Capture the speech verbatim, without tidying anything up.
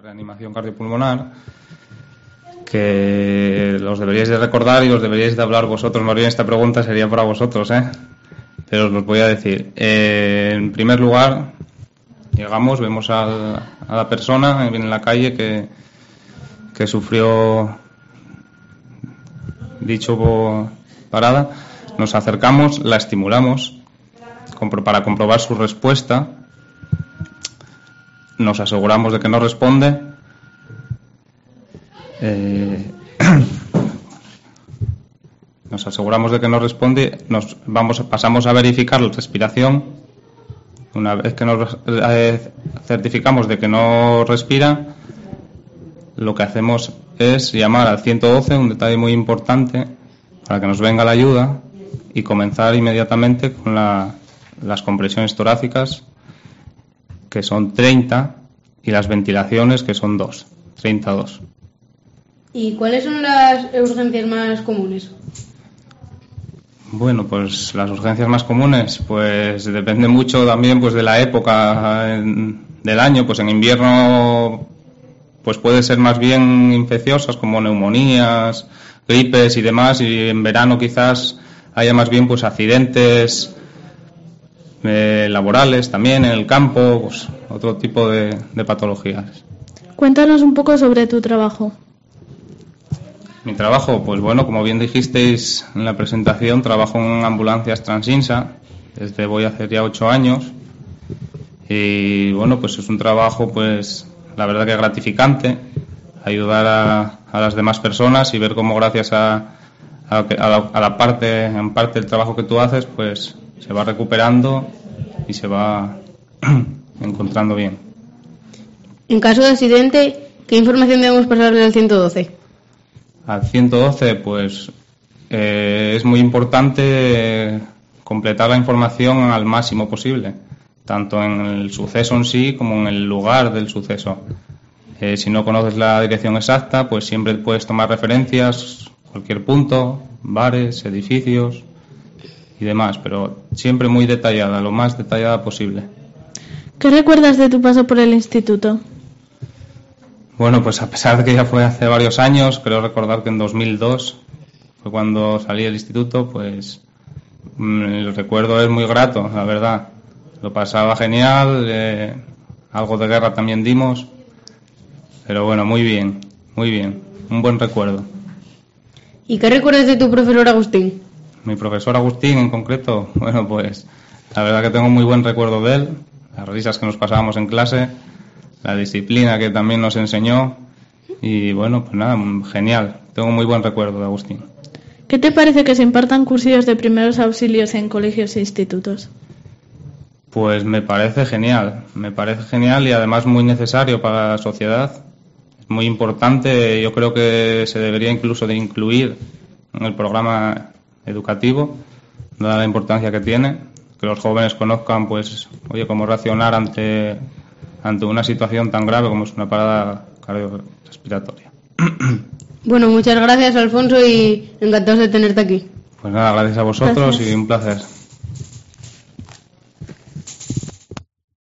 reanimación cardiopulmonar, que los deberíais de recordar y los deberíais de hablar vosotros. Más bien esta pregunta sería para vosotros, ¿eh? Pero os los voy a decir. Eh, en primer lugar, llegamos, vemos al, a la persona en la calle que, que sufrió dicho parada, nos acercamos, la estimulamos para comprobar su respuesta, nos aseguramos de que no responde, eh, nos aseguramos de que no responde, nos vamos, pasamos a verificar la respiración. Una vez que nos eh, certificamos de que no respira, lo que hacemos es llamar al ciento doce, un detalle muy importante, para que nos venga la ayuda y comenzar inmediatamente con la, las compresiones torácicas, que son treinta, y las ventilaciones, que son dos, treinta y dos. ¿Y cuáles son las urgencias más comunes? Bueno, pues las urgencias más comunes, pues depende mucho también pues de la época en, del año. Pues en invierno pues puede ser más bien infecciosas, como neumonías, gripes y demás, y en verano quizás haya más bien pues accidentes eh, laborales también en el campo, pues otro tipo de, de patologías. Cuéntanos un poco sobre tu trabajo. Mi trabajo, pues bueno, como bien dijisteis en la presentación, trabajo en ambulancias Transinsa, desde voy a hacer ya ocho años, y bueno, pues es un trabajo, pues la verdad que gratificante, ayudar a, a las demás personas y ver cómo gracias a, a, a, la, a la parte, en parte del trabajo que tú haces, pues se va recuperando y se va encontrando bien. En caso de accidente, ¿qué información debemos pasarle al ciento doce? Al ciento doce, pues eh, es muy importante eh, completar la información al máximo posible, tanto en el suceso en sí como en el lugar del suceso. Eh, si no conoces la dirección exacta, pues siempre puedes tomar referencias, cualquier punto, bares, edificios y demás, pero siempre muy detallada, lo más detallada posible. ¿Qué recuerdas de tu paso por el instituto? Bueno, pues a pesar de que ya fue hace varios años, creo recordar que en dos mil dos fue cuando salí del instituto, pues el recuerdo es muy grato, la verdad. Lo pasaba genial, eh, algo de guerra también dimos, pero bueno, muy bien, muy bien, un buen recuerdo. ¿Y qué recuerdas de tu profesor Agustín? Mi profesor Agustín en concreto, bueno, pues la verdad que tengo muy buen recuerdo de él, las risas que nos pasábamos en clase, la disciplina que también nos enseñó y bueno, pues nada, genial. Tengo muy buen recuerdo de Agustín. ¿Qué te parece que se impartan cursillos de primeros auxilios en colegios e institutos? Pues me parece genial, me parece genial y además muy necesario para la sociedad. Es muy importante, yo creo que se debería incluso de incluir en el programa educativo, dada la importancia que tiene, que los jóvenes conozcan, pues, oye, cómo reaccionar ante ante una situación tan grave como es una parada cardiorrespiratoria. Bueno, muchas gracias, Alfonso, y encantados de tenerte aquí. Pues nada, gracias a vosotros gracias. Y un placer.